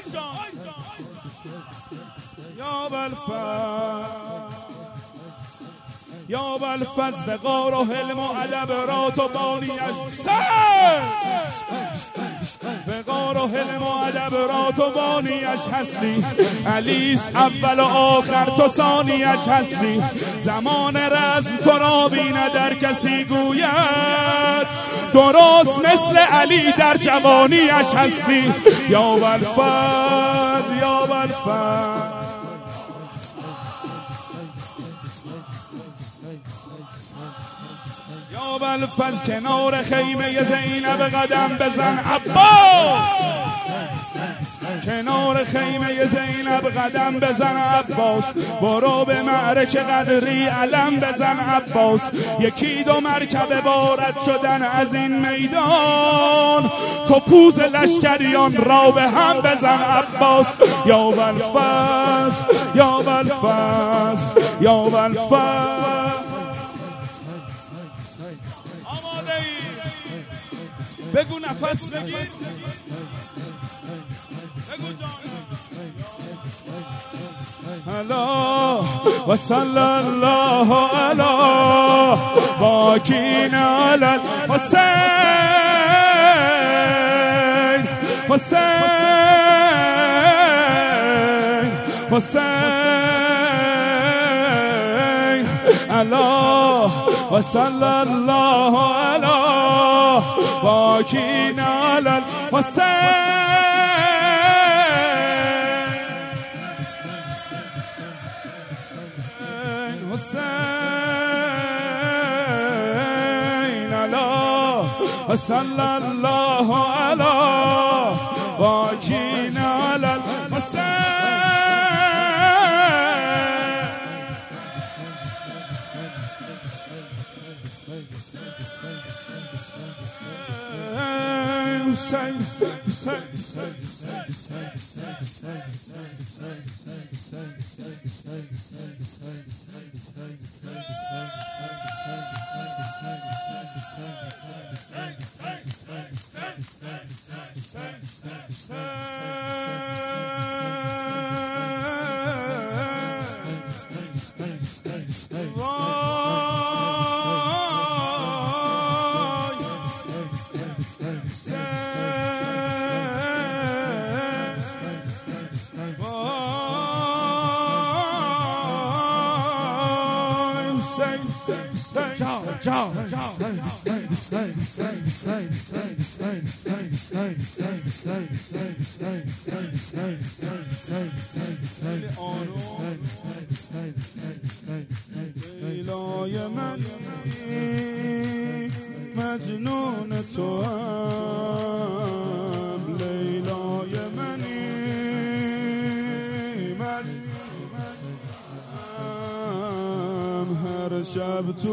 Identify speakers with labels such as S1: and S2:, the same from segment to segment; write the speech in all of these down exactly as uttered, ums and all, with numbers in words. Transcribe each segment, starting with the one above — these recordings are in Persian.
S1: یا بالفضل یا بالفضل وقار و حلم و ادب رات و بانیش سر وقار و حلم و ادب رات و بانیش هستی علیس اول و آخر تو ثانیش هستی زمان رزم تو را بینه در کسی گوید درست مثل علی در جوانیش هستی یا بالفضل یا بالفضل یا بالفضل کنار خیمه زینب قدم بزن عباس کنار خیمه زینب قدم بزن عباس برو به معرکه قدری علم بزن عباس یکی دو مرکب وارد شدن از این میدان تو پوز لشکریان را به هم بزن عباس یا بالفضل یا بالفضل یا بالفضل آماده ای بگو نفس بگیر بگو جان الله و صلی الله علی باکین علی حسین حسین حسین الله و صلی الله علی باکین علی حسین حسین الله و صلی الله علی باکین علی حسین لیلای منی مجنون تو هم لیلای منی مجنون هر شب تو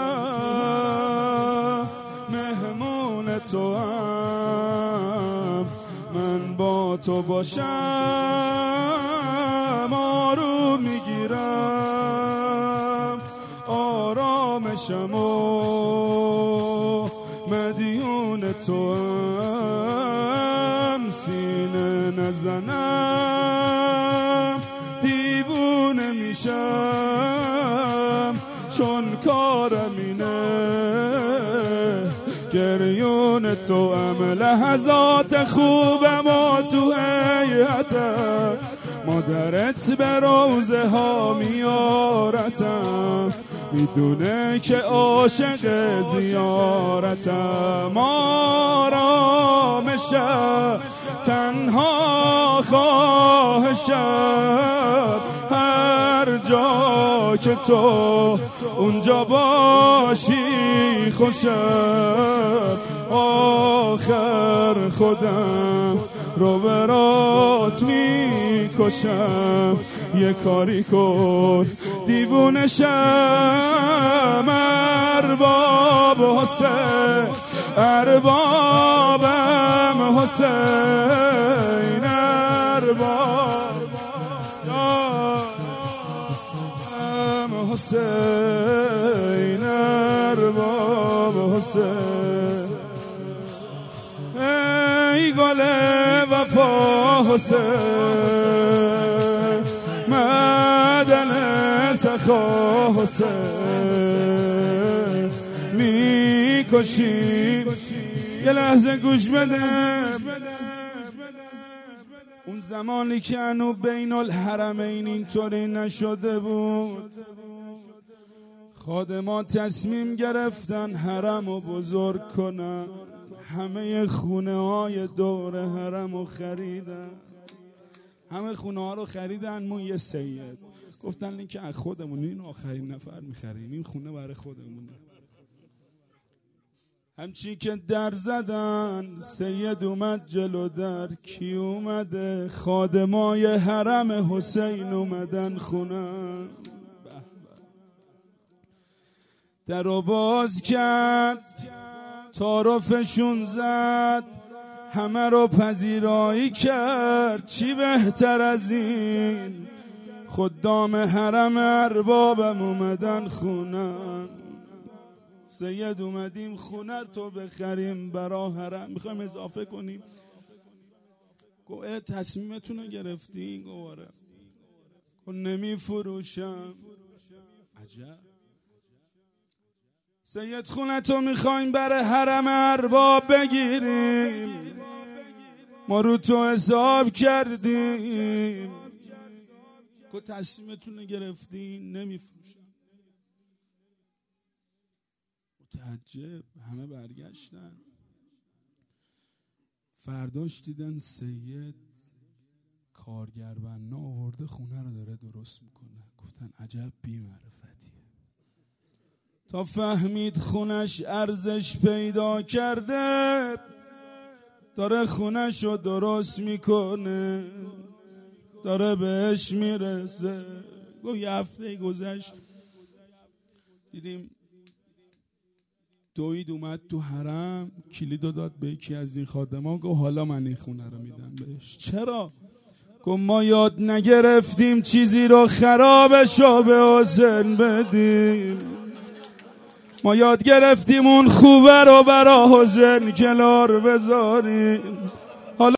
S1: حرم مهمون تو هم من با تو باشم آروم میگیرم آرامشم و مدیون تو هم سینه نزنم دیوونه میشم چون کارم اینه گریون تو هم لحظات خوبم و تو حیاتم مادرت به روزه ها میارتم میدونه که عاشق زیارتم آرامشم تنها خواهشم هر جا که تو اونجا باشی خوشم آخر خودم رو برات میکشم یه کاری کن دیوونشم ارباب حسین اربابم حسین اربابم حسین ارباب حسین ای گل وفا حسین معدن سخا حسین میکشیم. یه لحظه گوش بده. اون زمانی که انو بین الحرمین اینطوری نشده بود، خادمان تصمیم گرفتن حرم رو بزرگ کنن. همه خونه های دور حرم رو خریدن، همه خونه ها رو خریدن. مون یه سید گفتن این که از خودمون، این آخرین نفر میخریم، این خونه برای خودمونه. همچی که در زدن سید اومد جلو در. کی اومده؟ خادمای حرم حسین اومدن خونه. در رو باز کرد، تعارفشون زد، همه رو پذیرایی کرد. چی بهتر از این؟ خدام حرم اربابم اومدن خونه. سید اومدیم خونه تو بخریم برا حرم، میخوایم اضافه کنیم. گوه تصمیمتون رو گرفتین؟ گواره گو نمی فروشم. عجب. سید خونه تو میخوایم برای حرم ارباب بگیریم، ما رو تو حساب کردیم. گو تصمیمتون رو گرفتین؟ نمی فروشم. متعجب. همه برگشتن. فرداش دیدن سید کارگر بنا آورده خونه رو داره درست میکنه. گفتن عجب بی معرفتیه. تا فهمید خونش ارزش پیدا کرده، داره خونش رو درست میکنه، داره بهش میرسه. گو یه هفته گذشت، دیدیم دوید اومد تو حرم، کلیدو داد به یکی از این خادمان. گو حالا من این خونه رو میدم بهش. چرا؟ گو ما یاد نگرفتیم چیزی رو خرابشو به حسین بدیم. ما یاد گرفتیم اون خوبه رو برا حسین کنار بذاریم.